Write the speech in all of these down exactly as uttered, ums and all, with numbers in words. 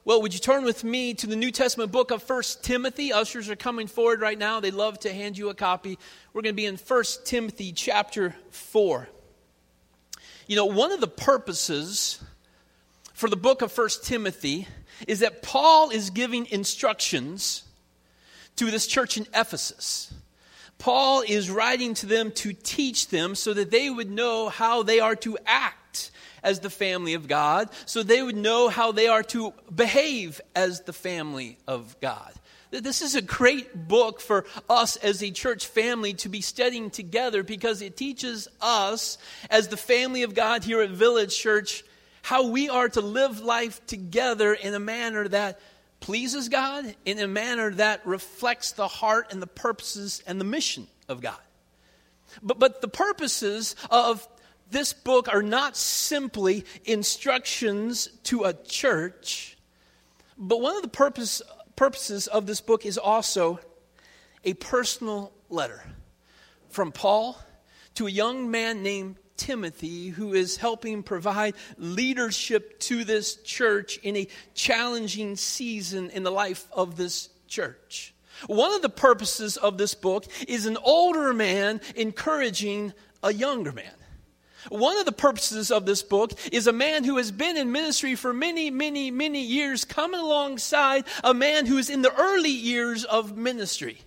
Well, would you turn with me to the New Testament book of First Timothy? Ushers are coming forward right now. They'd love to hand you a copy. We're going to be in First Timothy chapter four. You know, one of the purposes for the book of First Timothy is that Paul is giving instructions to this church in Ephesus. Paul is writing to them to teach them so that they would know how they are to act as the family of God, so they would know how they are to behave as the family of God. This is a great book for us as a church family to be studying together because it teaches us as the family of God here at Village Church how we are to live life together in a manner that pleases God, in a manner that reflects the heart and the purposes and the mission of God. But, but the purposes of this book are not simply instructions to a church, but one of the purpose, purposes of this book is also a personal letter from Paul to a young man named Timothy, who is helping provide leadership to this church in a challenging season in the life of this church. One of the purposes of this book is an older man encouraging a younger man. One of the purposes of this book is a man who has been in ministry for many, many, many years coming alongside a man who is in the early years of ministry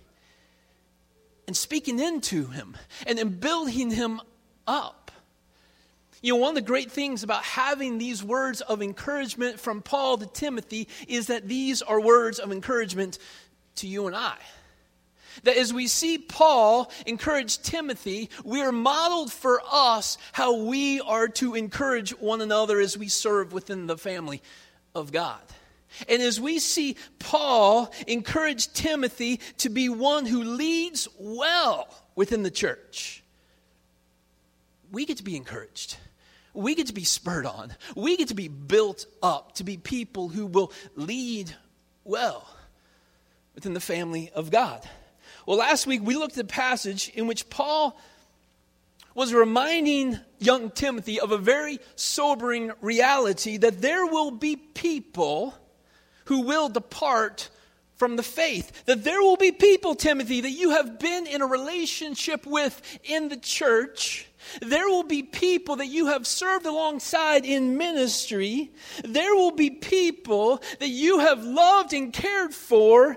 and speaking into him and then building him up. You know, one of the great things about having these words of encouragement from Paul to Timothy is that these are words of encouragement to you and I. That as we see Paul encourage Timothy, we are modeled for us how we are to encourage one another as we serve within the family of God. And as we see Paul encourage Timothy to be one who leads well within the church, we get to be encouraged. We get to be spurred on. We get to be built up to be people who will lead well within the family of God. Well, last week we looked at a passage in which Paul was reminding young Timothy of a very sobering reality that there will be people who will depart from the faith. That there will be people, Timothy, that you have been in a relationship with in the church. There will be people that you have served alongside in ministry. There will be people that you have loved and cared for.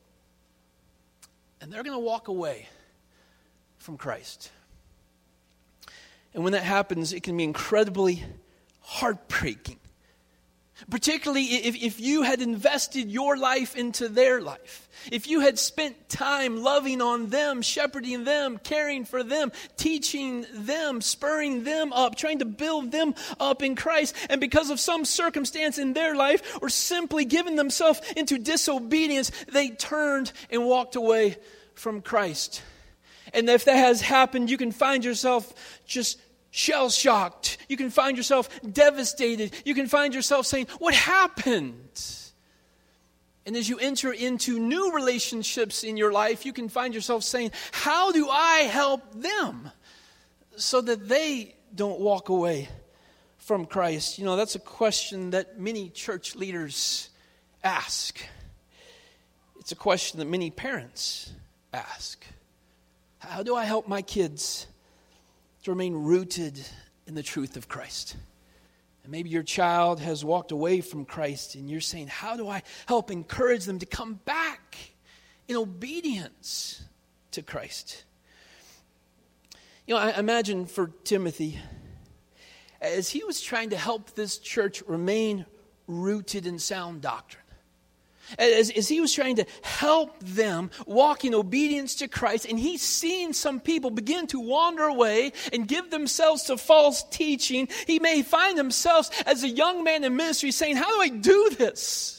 And they're going to walk away from Christ. And when that happens, it can be incredibly heartbreaking. Particularly if, if you had invested your life into their life. If you had spent time loving on them, shepherding them, caring for them, teaching them, spurring them up, trying to build them up in Christ. And because of some circumstance in their life or simply giving themselves into disobedience, they turned and walked away from Christ. And if that has happened, you can find yourself just shell-shocked. You can find yourself devastated. You can find yourself saying, what happened? And as you enter into new relationships in your life, you can find yourself saying, how do I help them so that they don't walk away from Christ? You know, that's a question that many church leaders ask. It's a question that many parents ask. How do I help my kids to remain rooted in the truth of Christ? And maybe your child has walked away from Christ and you're saying, how do I help encourage them to come back in obedience to Christ? You know, I imagine for Timothy, as he was trying to help this church remain rooted in sound doctrine, As, as he was trying to help them walk in obedience to Christ, and he's seen some people begin to wander away and give themselves to false teaching, he may find himself as a young man in ministry saying, how do I do this?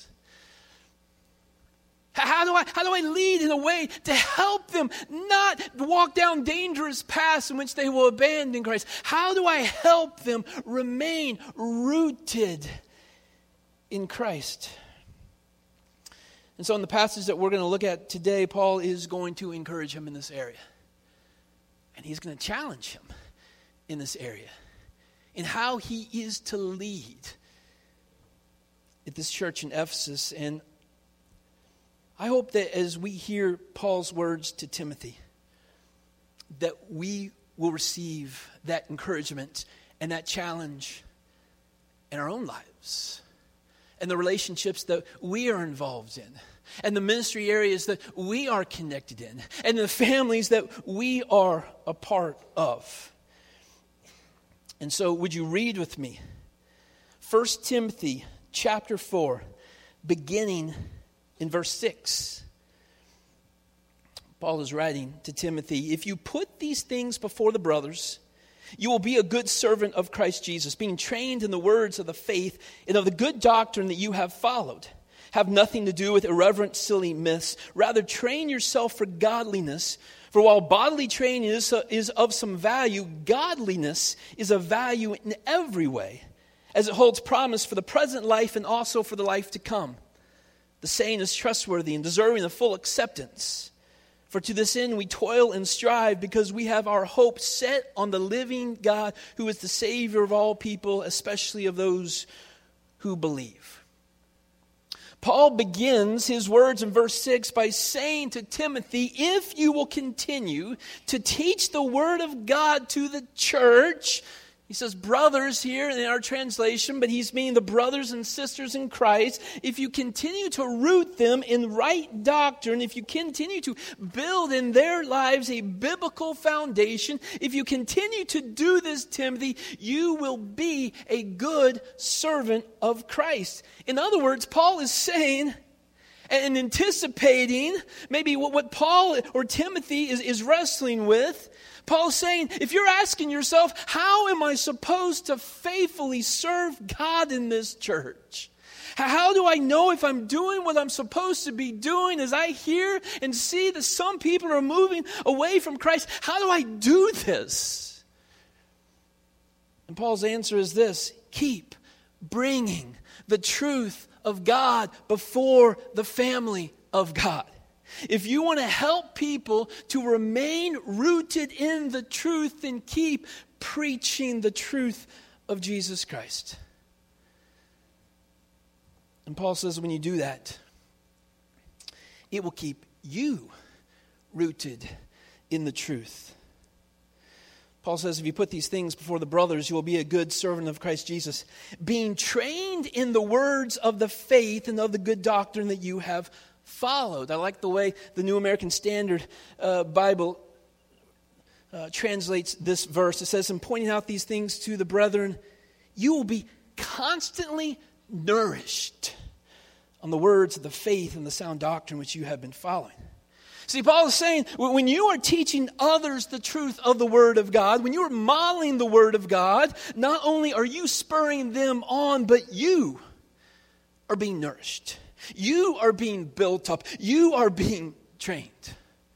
How do I, how do I lead in a way to help them not walk down dangerous paths in which they will abandon Christ? How do I help them remain rooted in Christ? And so in the passage that we're going to look at today, Paul is going to encourage him in this area. And he's going to challenge him in this area, in how he is to lead at this church in Ephesus, and I hope that as we hear Paul's words to Timothy, that we will receive that encouragement and that challenge in our own lives and the relationships that we are involved in and the ministry areas that we are connected in and the families that we are a part of. And so would you read with me First Timothy chapter four, beginning in verse six. Paul is writing to Timothy, "If you put these things before the brothers, you will be a good servant of Christ Jesus, being trained in the words of the faith and of the good doctrine that you have followed. Have nothing to do with irreverent, silly myths. Rather, train yourself for godliness. For while bodily training is, is of some value, godliness is of value in every way, as it holds promise for the present life and also for the life to come. The saying is trustworthy and deserving of full acceptance. For to this end we toil and strive, because we have our hope set on the living God, who is the Savior of all people, especially of those who believe." Paul begins his words in verse six by saying to Timothy, if you will continue to teach the word of God to the church, he says brothers here in our translation, but he's meaning the brothers and sisters in Christ. If you continue to root them in right doctrine, if you continue to build in their lives a biblical foundation, if you continue to do this, Timothy, you will be a good servant of Christ. In other words, Paul is saying and anticipating maybe what, what Paul or Timothy is, is wrestling with. Paul's saying, if you're asking yourself, how am I supposed to faithfully serve God in this church? How do I know if I'm doing what I'm supposed to be doing? As I hear and see that some people are moving away from Christ, how do I do this? And Paul's answer is this: keep bringing the truth of God before the family of God. If you want to help people to remain rooted in the truth, then keep preaching the truth of Jesus Christ. And Paul says when you do that, it will keep you rooted in the truth. Paul says if you put these things before the brothers, you will be a good servant of Christ Jesus, being trained in the words of the faith and of the good doctrine that you have followed. I like the way the New American Standard uh, Bible uh, translates this verse. It says, in pointing out these things to the brethren, you will be constantly nourished on the words of the faith and the sound doctrine which you have been following. See, Paul is saying, when you are teaching others the truth of the Word of God, when you are modeling the Word of God, not only are you spurring them on, but you are being nourished. You are being built up. You are being trained. Do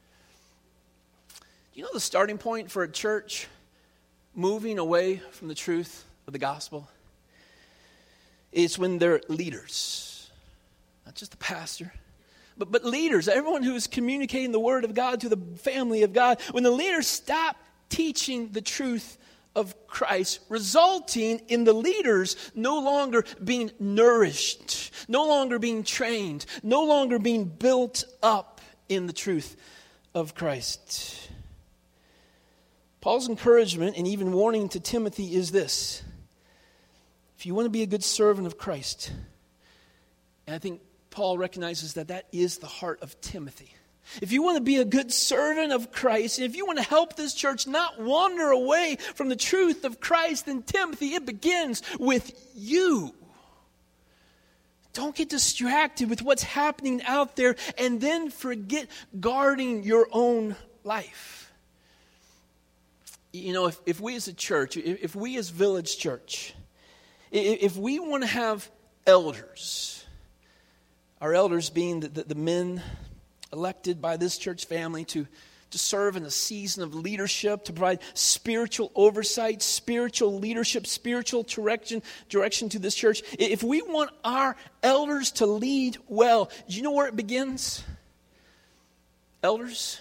you know the starting point for a church moving away from the truth of the gospel? It's when their leaders, not just the pastor, but, but leaders, everyone who is communicating the word of God to the family of God, when the leaders stop teaching the truth of Christ, resulting in the leaders no longer being nourished, no longer being trained, no longer being built up in the truth of Christ. Paul's encouragement and even warning to Timothy is this: if you want to be a good servant of Christ, and I think Paul recognizes that that is the heart of Timothy. If you want to be a good servant of Christ, and if you want to help this church not wander away from the truth of Christ, then Timothy, it begins with you. Don't get distracted with what's happening out there and then forget guarding your own life. You know, if, if we as a church, if, if we as Village Church, if, if we want to have elders, our elders being the, the, the men elected by this church family to, to serve in a season of leadership, to provide spiritual oversight, spiritual leadership, spiritual direction, direction to this church. If we want our elders to lead well, do you know where it begins? Elders,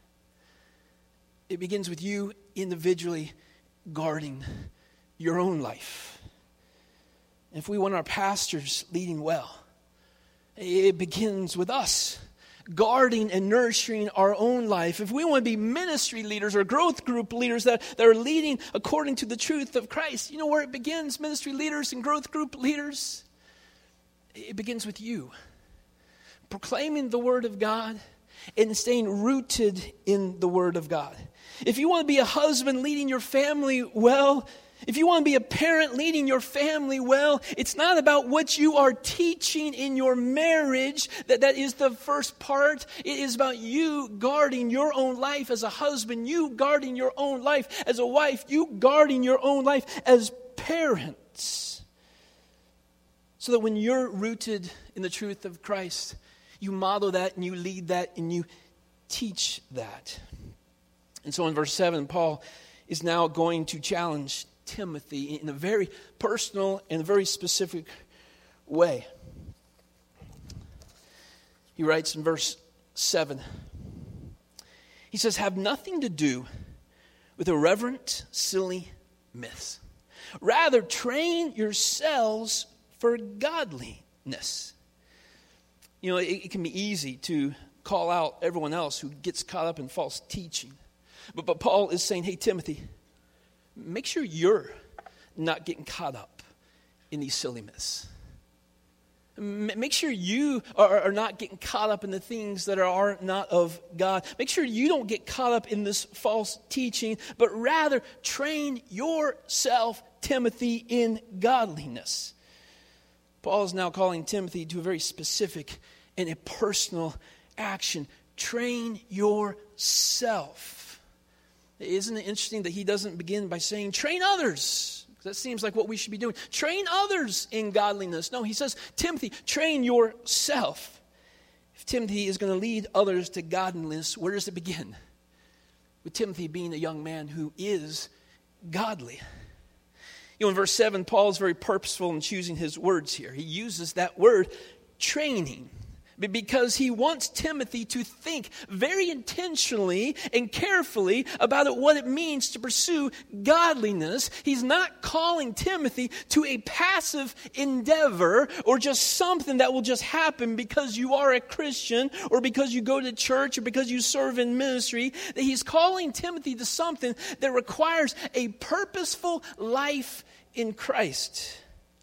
it begins with you individually guarding your own life If we want our pastors leading well, it begins with us guarding and nurturing our own life. If we want to be ministry leaders or growth group leaders that, that are leading according to the truth of Christ, you know where it begins, ministry leaders and growth group leaders? It begins with you. Proclaiming the Word of God and staying rooted in the Word of God. If you want to be a husband leading your family well, if you want to be a parent leading your family well, it's not about what you are teaching in your marriage. That, that is the first part. It is about you guarding your own life as a husband, you guarding your own life as a wife, you guarding your own life as parents. So that when you're rooted in the truth of Christ, you model that and you lead that and you teach that. And so in verse seven, Paul is now going to challenge Timothy in a very personal and very specific way. He writes in verse seven, he says, have nothing to do with irreverent, silly myths. Rather, train yourselves for godliness. You know, it, it can be easy to call out everyone else who gets caught up in false teaching. But, but Paul is saying, hey, Timothy, make sure you're not getting caught up in these silly myths. Make sure you are, are not getting caught up in the things that are, are not of God. Make sure you don't get caught up in this false teaching, but rather train yourself, Timothy, in godliness. Paul is now calling Timothy to a very specific and a personal action. Train yourself. Isn't it interesting that he doesn't begin by saying, train others? That seems like what we should be doing. Train others in godliness. No, he says, Timothy, train yourself. If Timothy is going to lead others to godliness, where does it begin? With Timothy being a young man who is godly. You know, in verse seven, Paul is very purposeful in choosing his words here. He uses that word, training, because he wants Timothy to think very intentionally and carefully about it, what it means to pursue godliness. He's not calling Timothy to a passive endeavor or just something that will just happen because you are a Christian or because you go to church or because you serve in ministry. That he's calling Timothy to something that requires a purposeful life in Christ.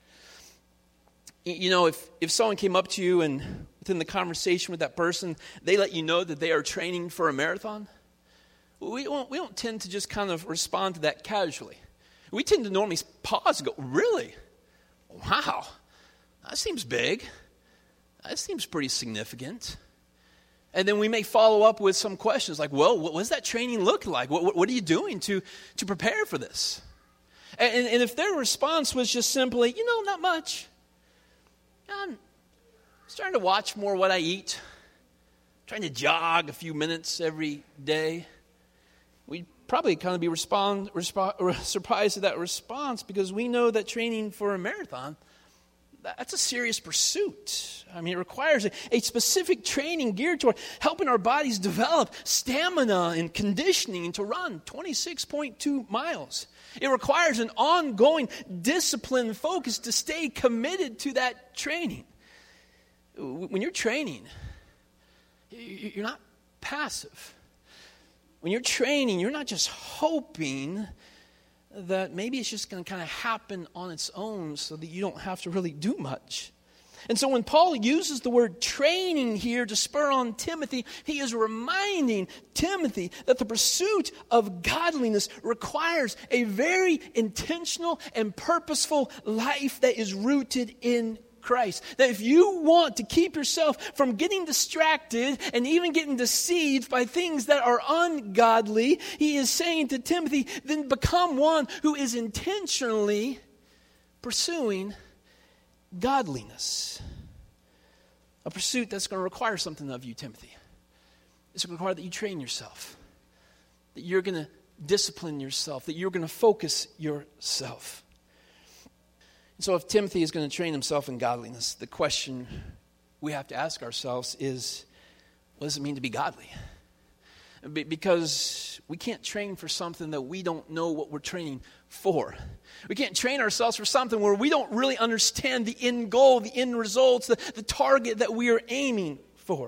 You know, if, if someone came up to you and within the conversation with that person, they let you know that they are training for a marathon, we don't, we don't tend to just kind of respond to that casually. We tend to normally pause and go, really? Wow, that seems big. That seems pretty significant. And then we may follow up with some questions like, well, what does that training look like? What, what, what are you doing to, to prepare for this? And, and if their response was just simply, you know, not much. I'm starting to watch more what I eat, trying to jog a few minutes every day. We'd probably kind of be respond, resp- surprised at that response because we know that training for a marathon, that's a serious pursuit. I mean, it requires a, a specific training geared toward helping our bodies develop stamina and conditioning to run twenty-six point two miles. It requires an ongoing discipline and focus to stay committed to that training. When you're training, you're not passive. When you're training, you're not just hoping that maybe it's just going to kind of happen on its own so that you don't have to really do much. And so when Paul uses the word training here to spur on Timothy, he is reminding Timothy that the pursuit of godliness requires a very intentional and purposeful life that is rooted in Christ. That if you want to keep yourself from getting distracted and even getting deceived by things that are ungodly, he is saying to Timothy, then become one who is intentionally pursuing godliness. A pursuit that's going to require something of you, Timothy. It's going to require that you train yourself, that you're going to discipline yourself, that you're going to focus yourself. And so if Timothy is going to train himself in godliness, the question we have to ask ourselves is, what does it mean to be godly? because we can't train for something that we don't know what we're training for. We can't train ourselves for something where we don't really understand the end goal, the end results, the, the target that we are aiming for.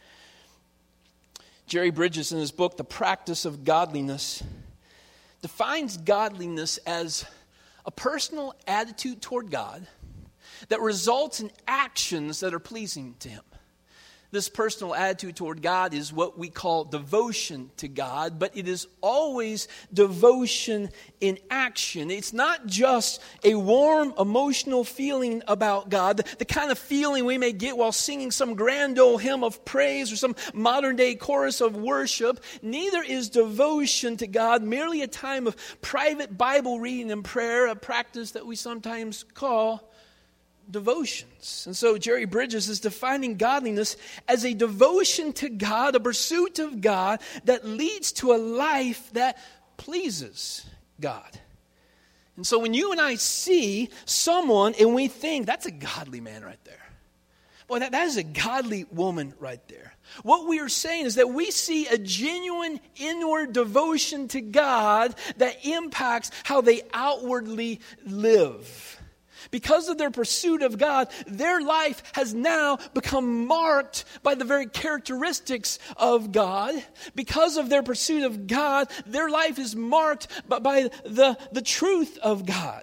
Jerry Bridges, in his book, The Practice of Godliness, defines godliness as a personal attitude toward God that results in actions that are pleasing to Him. This personal attitude toward God is what we call devotion to God, but it is always devotion in action. It's not just a warm, emotional feeling about God, the, the kind of feeling we may get while singing some grand old hymn of praise or some modern-day chorus of worship. Neither is devotion to God merely a time of private Bible reading and prayer, a practice that we sometimes call devotions. And so Jerry Bridges is defining godliness as a devotion to God, a pursuit of God that leads to a life that pleases God. And so when you and I see someone and we think, that's a godly man right there. Boy, that, that is a godly woman right there. What we are saying is that we see a genuine inward devotion to God that impacts how they outwardly live. Because of their pursuit of God, their life has now become marked by the very characteristics of God. Because of their pursuit of God, their life is marked by, by the, the truth of God.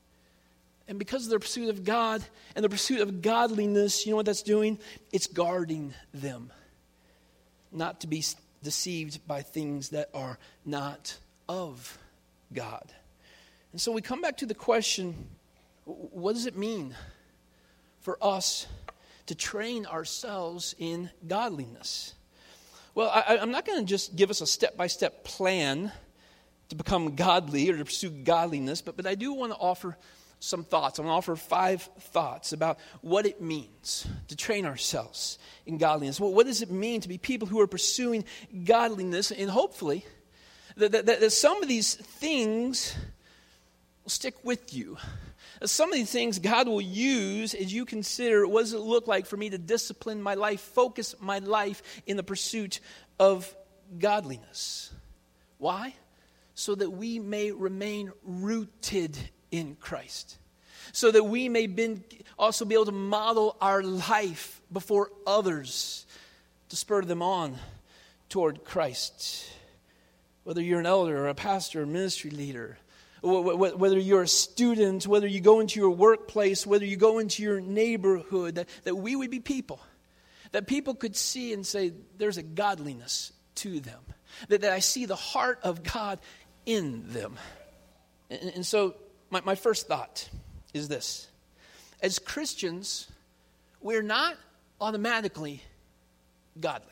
And because of their pursuit of God and the pursuit of godliness, you know what that's doing? It's guarding them. Not to be deceived by things that are not of God. And so we come back to the question, what does it mean for us to train ourselves in godliness? Well, I, I'm not going to just give us a step-by-step plan to become godly or to pursue godliness, but, but I do want to offer some thoughts. I'm going to offer five thoughts about what it means to train ourselves in godliness. Well, what does it mean to be people who are pursuing godliness? And hopefully that, that, that some of these things will stick with you. Some of these things God will use as you consider, what does it look like for me to discipline my life, focus my life in the pursuit of godliness. Why? So that we may remain rooted in Christ. So that we may been, also be able to model our life before others to spur them on toward Christ. Whether you're an elder or a pastor or ministry leader, whether you're a student, whether you go into your workplace, whether you go into your neighborhood, that, that we would be people, that people could see and say, there's a godliness to them, that, that I see the heart of God in them. And, and so my, my first thought is this. As Christians, we're not automatically godly.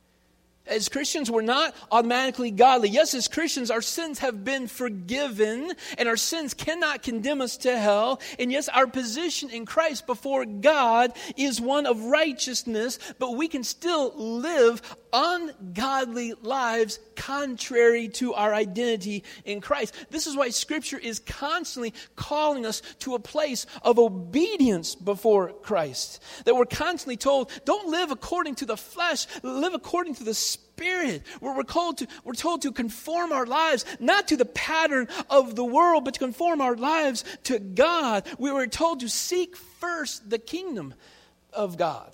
As Christians, we're not automatically godly. Yes, as Christians, our sins have been forgiven, and our sins cannot condemn us to hell. And yes, our position in Christ before God is one of righteousness, but we can still live ungodly lives contrary to our identity in Christ. This is why Scripture is constantly calling us to a place of obedience before Christ. That we're constantly told, don't live according to the flesh, live according to the Spirit. Where we're called to, we're told to conform our lives not to the pattern of the world, but to conform our lives to God. We were told to seek first the kingdom of God.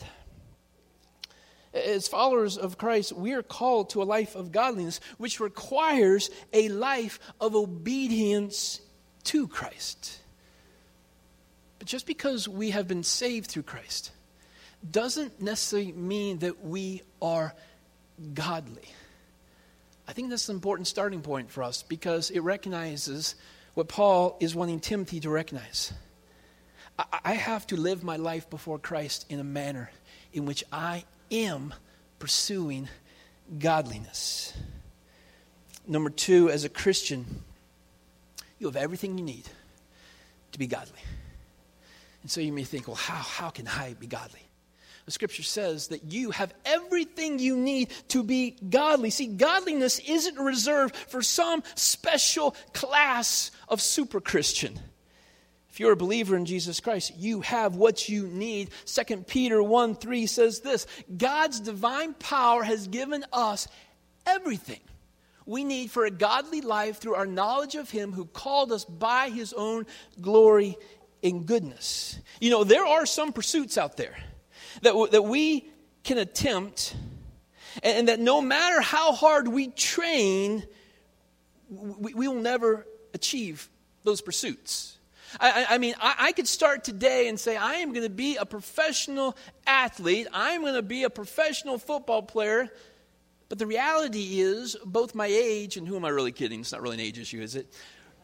As followers of Christ, we are called to a life of godliness, which requires a life of obedience to Christ. But just because we have been saved through Christ doesn't necessarily mean that we are godly. I think that's an important starting point for us because it recognizes what Paul is wanting Timothy to recognize. I, I have to live my life before Christ in a manner in which I am pursuing godliness. Number two, as a Christian, you have everything you need to be godly. And so you may think, well, how, how can I be godly? The Scripture says that you have everything you need to be godly. See, godliness isn't reserved for some special class of super Christian. If you're a believer in Jesus Christ, you have what you need. Second Peter one three says this, God's divine power has given us everything we need for a godly life through our knowledge of Him who called us by His own glory and goodness. You know, there are some pursuits out there that, w- that we can attempt, and, and that no matter how hard we train, we, we will never achieve those pursuits. I, I mean, I, I could start today and say, I am going to be a professional athlete. I'm going to be a professional football player. But the reality is, both my age, and who am I really kidding? It's not really an age issue, is it?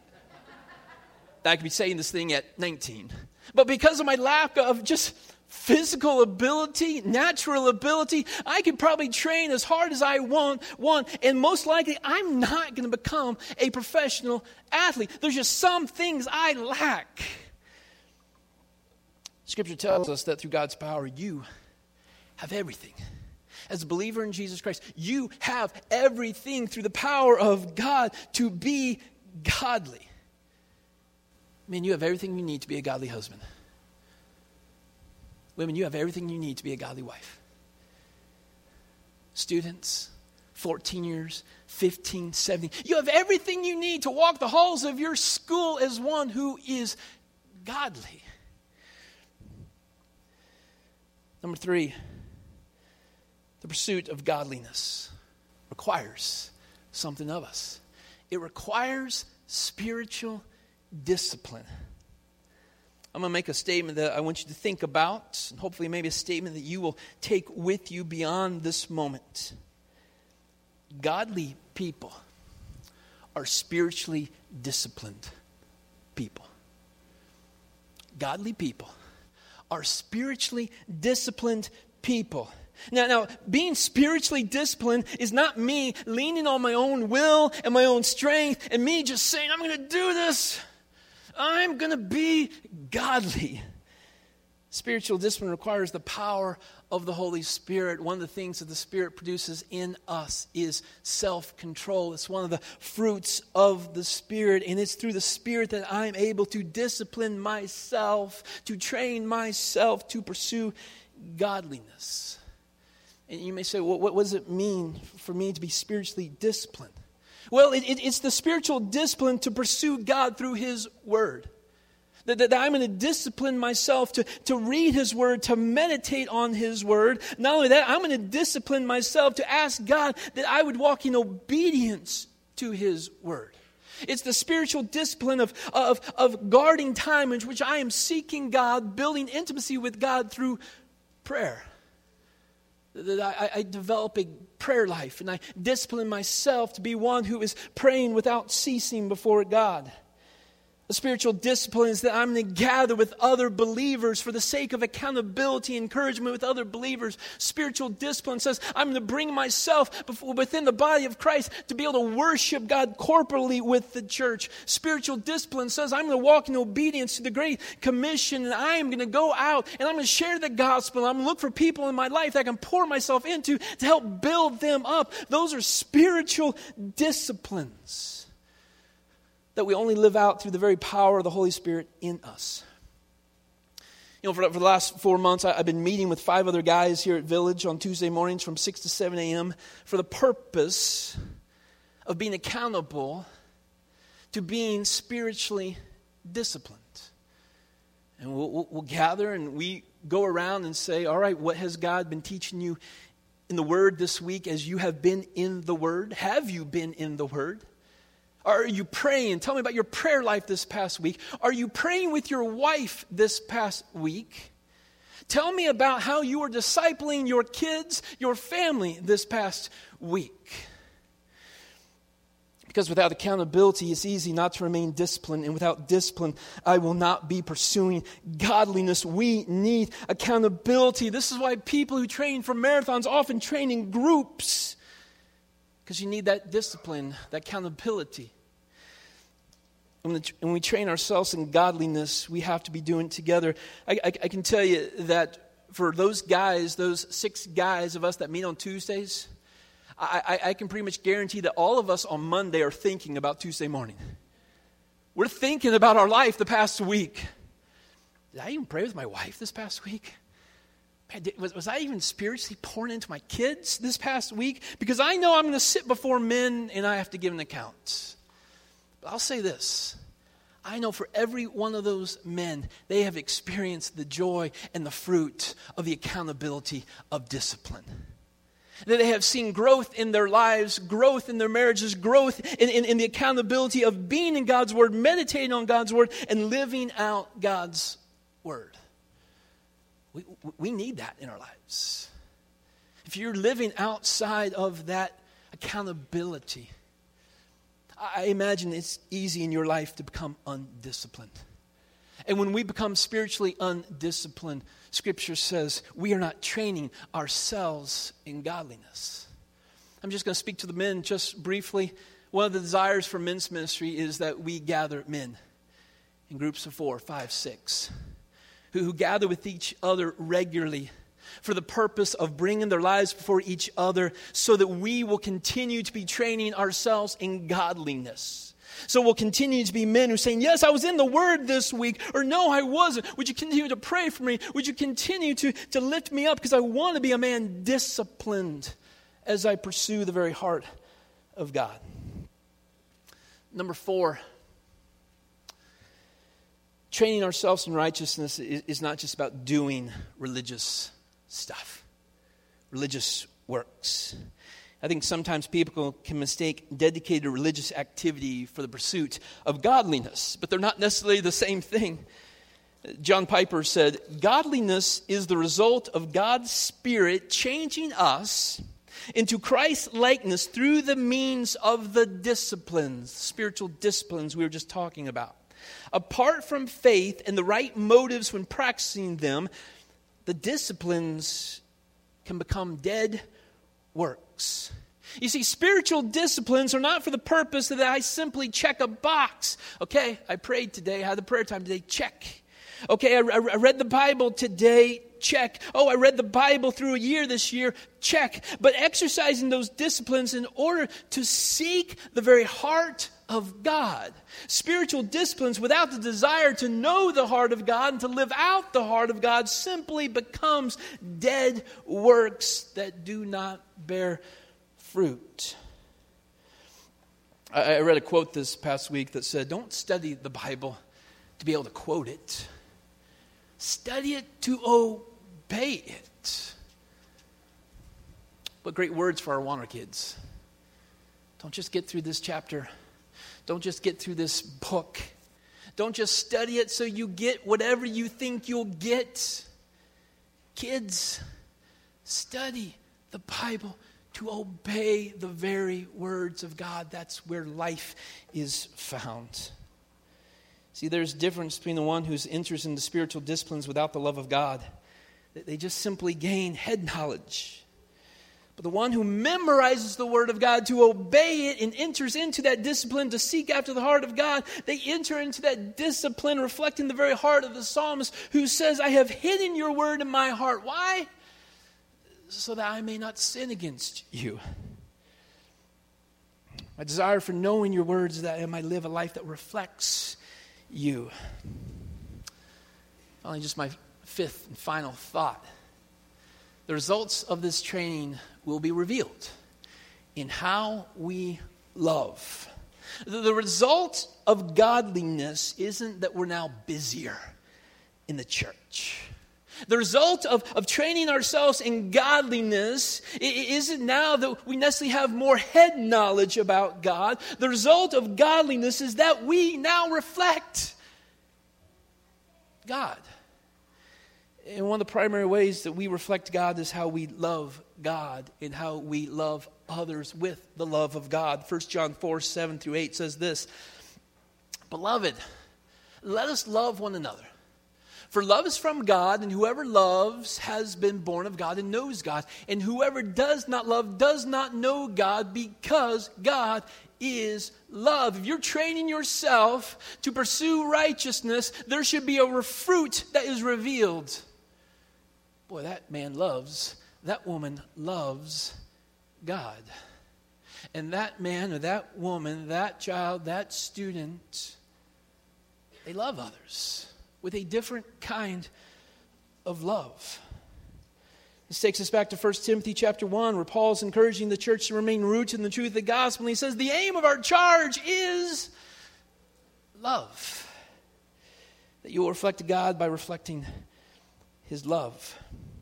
I could be saying this thing at nineteen. But because of my lack of just physical ability, natural ability, I could probably train as hard as I want, want, and most likely I'm not going to become a professional athlete. There's just some things I lack. Scripture tells us that through God's power, you have everything. As a believer in Jesus Christ, you have everything through the power of God to be godly. Man, you have everything you need to be a godly husband. Women, you have everything you need to be a godly wife. Students, fourteen years, fifteen, seventeen, you have everything you need to walk the halls of your school as one who is godly. Number three, the pursuit of godliness requires something of us. It requires spiritual discipline. I'm going to make a statement that I want you to think about, and hopefully maybe a statement that you will take with you beyond this moment. Godly people are spiritually disciplined people. Godly people are spiritually disciplined people. Now, now, being spiritually disciplined is not me leaning on my own will and my own strength and me just saying, I'm going to do this. I'm going to be godly. Spiritual discipline requires the power of the Holy Spirit. One of the things that the Spirit produces in us is self-control. It's one of the fruits of the Spirit, and it's through the Spirit that I'm able to discipline myself, to train myself to pursue godliness. And you may say, well, what does it mean for me to be spiritually disciplined? Well, it, it, it's the spiritual discipline to pursue God through His Word. That, that I'm going to discipline myself to, to read His Word, to meditate on His Word. Not only that, I'm going to discipline myself to ask God that I would walk in obedience to His Word. It's the spiritual discipline of, of, of guarding time in which I am seeking God, building intimacy with God through prayer. That I, I develop a prayer life and I discipline myself to be one who is praying without ceasing before God. The spiritual discipline is that I'm going to gather with other believers for the sake of accountability, encouragement with other believers. Spiritual discipline says I'm going to bring myself before, within the body of Christ to be able to worship God corporately with the church. Spiritual discipline says I'm going to walk in obedience to the Great Commission, and I am going to go out and I'm going to share the gospel. I'm going to look for people in my life that I can pour myself into to help build them up. Those are spiritual disciplines that we only live out through the very power of the Holy Spirit in us. You know, for, for the last four months, I, I've been meeting with five other guys here at Village on Tuesday mornings from six to seven a.m. for the purpose of being accountable to being spiritually disciplined. And we'll, we'll, we'll gather and we go around and say, all right, what has God been teaching you in the Word this week as you have been in the Word? Have you been in the Word? Are you praying? Tell me about your prayer life this past week. Are you praying with your wife this past week? Tell me about how you are discipling your kids, your family this past week. Because without accountability, it's easy not to remain disciplined. And without discipline, I will not be pursuing godliness. We need accountability. This is why people who train for marathons often train in groups. Because you need that discipline, that accountability. When we train ourselves in godliness, we have to be doing it together. I, I, I can tell you that for those guys, those six guys of us that meet on Tuesdays, I, I, I can pretty much guarantee that all of us on Monday are thinking about Tuesday morning. We're thinking about our life the past week. Did I even pray with my wife this past week? was, was I even spiritually pouring into my kids this past week? Because I know I'm going to sit before men and I have to give an account. But I'll say this. I know for every one of those men, they have experienced the joy and the fruit of the accountability of discipline. That they have seen growth in their lives, growth in their marriages, growth in, in, in the accountability of being in God's Word, meditating on God's Word, and living out God's Word. We, we need that in our lives. If you're living outside of that accountability, I imagine it's easy in your life to become undisciplined. And when we become spiritually undisciplined, Scripture says we are not training ourselves in godliness. I'm just going to speak to the men just briefly. One of the desires for men's ministry is that we gather men in groups of four, five, six, who, who gather with each other regularly for the purpose of bringing their lives before each other so that we will continue to be training ourselves in godliness. So we'll continue to be men who are saying, yes, I was in the Word this week, or no, I wasn't. Would you continue to pray for me? Would you continue to, to lift me up? Because I want to be a man disciplined as I pursue the very heart of God. Number four, training ourselves in righteousness is, is not just about doing religious stuff, religious works. I think sometimes people can mistake dedicated religious activity for the pursuit of godliness, but they're not necessarily the same thing. John Piper said, godliness is the result of God's Spirit changing us into Christ's likeness through the means of the disciplines, spiritual disciplines we were just talking about. Apart from faith and the right motives when practicing them, the disciplines can become dead works. You see, spiritual disciplines are not for the purpose that I simply check a box. Okay, I prayed today, I had the prayer time today, check. Okay, I, I read the Bible today, check. Oh, I read the Bible through a year this year, check. But exercising those disciplines in order to seek the very heart of God. Spiritual disciplines without the desire to know the heart of God and to live out the heart of God simply becomes dead works that do not bear fruit. I, I read a quote this past week that said, don't study the Bible to be able to quote it. Study it to obey it. What great words for our Warner kids. Don't just get through this chapter. Don't just get through this book. Don't just study it so you get whatever you think you'll get. Kids, study the Bible to obey the very words of God. That's where life is found. See, there's a difference between the one who's interested in the spiritual disciplines without the love of God. They just simply gain head knowledge. But the one who memorizes the Word of God to obey it and enters into that discipline to seek after the heart of God, they enter into that discipline reflecting the very heart of the psalmist who says, I have hidden your Word in my heart. Why? So that I may not sin against you. My desire for knowing your words is that I might live a life that reflects you. Finally, just my fifth and final thought. The results of this training will be revealed in how we love. The result of godliness isn't that we're now busier in the church. The result of, of training ourselves in godliness isn't now that we necessarily have more head knowledge about God. The result of godliness is that we now reflect God. And one of the primary ways that we reflect God is how we love God and how we love others with the love of God. First John four, seven through eight says this, Beloved, let us love one another. For love is from God, and whoever loves has been born of God and knows God. And whoever does not love does not know God, because God is love. If you're training yourself to pursue righteousness, there should be a fruit that is revealed. Boy, that man loves, that woman loves God. And that man or that woman, that child, that student, they love others with a different kind of love. This takes us back to First Timothy chapter one, where Paul is encouraging the church to remain rooted in the truth of the gospel. And he says, the aim of our charge is love. That you will reflect God by reflecting His love.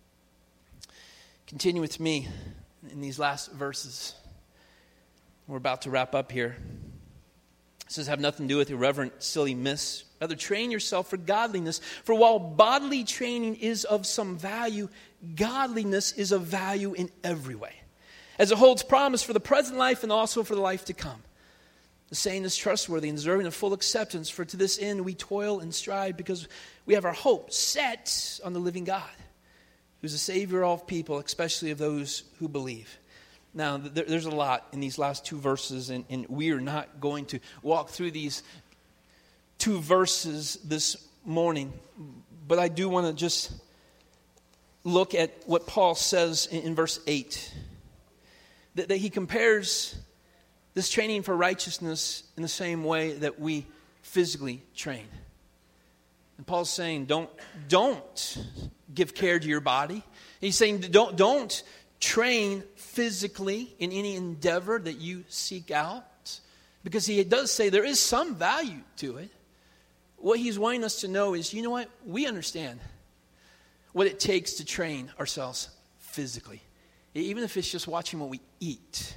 Continue with me in these last verses. We're about to wrap up here. It says, have nothing to do with irreverent, silly myths. Rather, train yourself for godliness. For while bodily training is of some value, godliness is of value in every way, as it holds promise for the present life and also for the life to come. The saying is trustworthy and deserving of full acceptance, for to this end we toil and strive, because we have our hope set on the living God, who's the Savior of all people, especially of those who believe. Now, there, there's a lot in these last two verses, and, and we are not going to walk through these two verses this morning. But I do want to just look at what Paul says in, in verse eight. That, that he compares this training for righteousness in the same way that we physically train. And Paul's saying, don't, don't give care to your body. He's saying, don't, don't train physically in any endeavor that you seek out. Because he does say there is some value to it. What he's wanting us to know is, you know what? We understand what it takes to train ourselves physically. Even if it's just watching what we eat.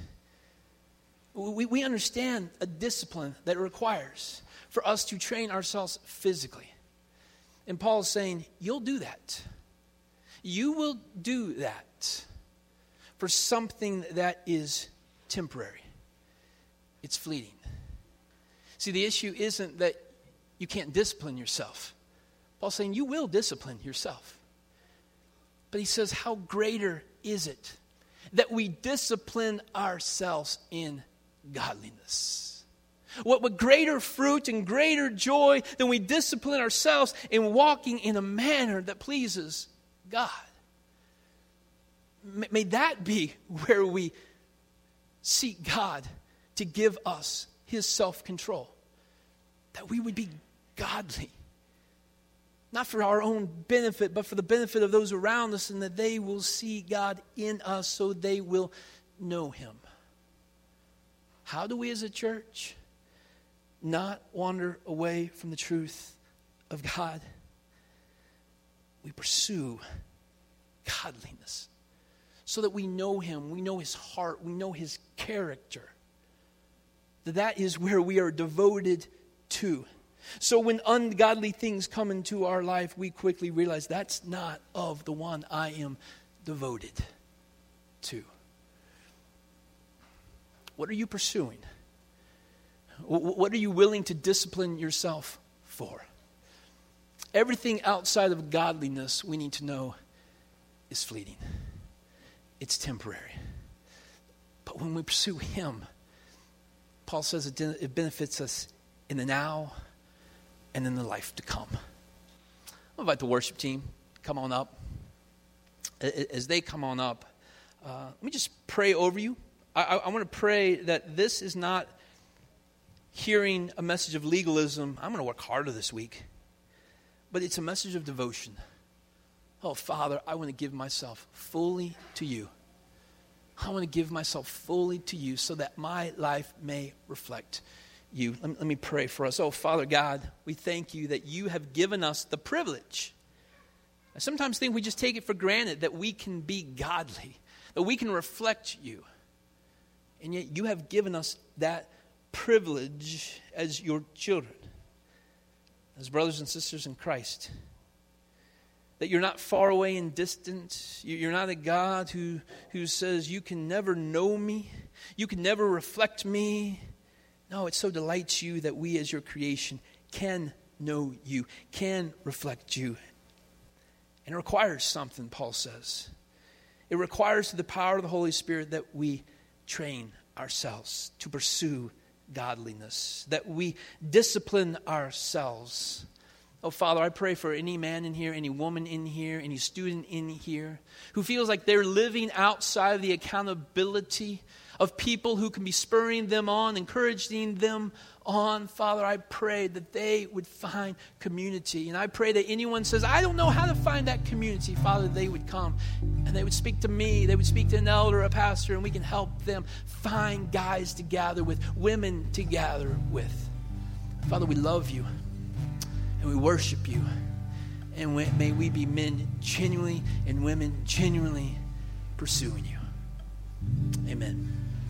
We, we understand a discipline that it requires for us to train ourselves physically. And Paul is saying, you'll do that. You will do that for something that is temporary. It's fleeting. See, the issue isn't that you can't discipline yourself. Paul's saying you will discipline yourself. But he says, how greater is it that we discipline ourselves in godliness? What, what greater fruit and greater joy than we discipline ourselves in walking in a manner that pleases God? May, may that be where we seek God to give us His self-control. That we would be godly. Not for our own benefit, but for the benefit of those around us, and that they will see God in us so they will know Him. How do we as a church not wander away from the truth of God? We pursue godliness so that we know Him, we know His heart, we know His character. That that is where we are devoted to. So when ungodly things come into our life, we quickly realize that's not of the one I am devoted to. What are you pursuing? What are you willing to discipline yourself for? Everything outside of godliness, we need to know, is fleeting. It's temporary. But when we pursue Him, Paul says it benefits us in the now and in the life to come. I'll invite the worship team to come on up. As they come on up, uh, let me just pray over you. I, I, I want to pray that this is not hearing a message of legalism. I'm going to work harder this week. But it's a message of devotion. Oh, Father, I want to give myself fully to you. I want to give myself fully to you so that my life may reflect you. Let me, let me pray for us. Oh, Father God, we thank you that you have given us the privilege. I sometimes think we just take it for granted that we can be godly, that we can reflect you. And yet you have given us that privilege as your children, as brothers and sisters in Christ. That you're not far away and distant. You're not a God who, who says you can never know me. You can never reflect me. No, it so delights you that we as your creation can know you, can reflect you. And it requires something, Paul says. It requires through the power of the Holy Spirit that we train ourselves to pursue godliness, that we discipline ourselves. Oh, Father, I pray for any man in here, any woman in here, any student in here who feels like they're living outside of the accountability of people who can be spurring them on, encouraging them on. Father, I pray that they would find community. And I pray that anyone says, I don't know how to find that community, Father, they would come and they would speak to me. They would speak to an elder, a pastor, and we can help them find guys to gather with, women to gather with. Father, we love you and we worship you. And may we be men genuinely and women genuinely pursuing you. Amen.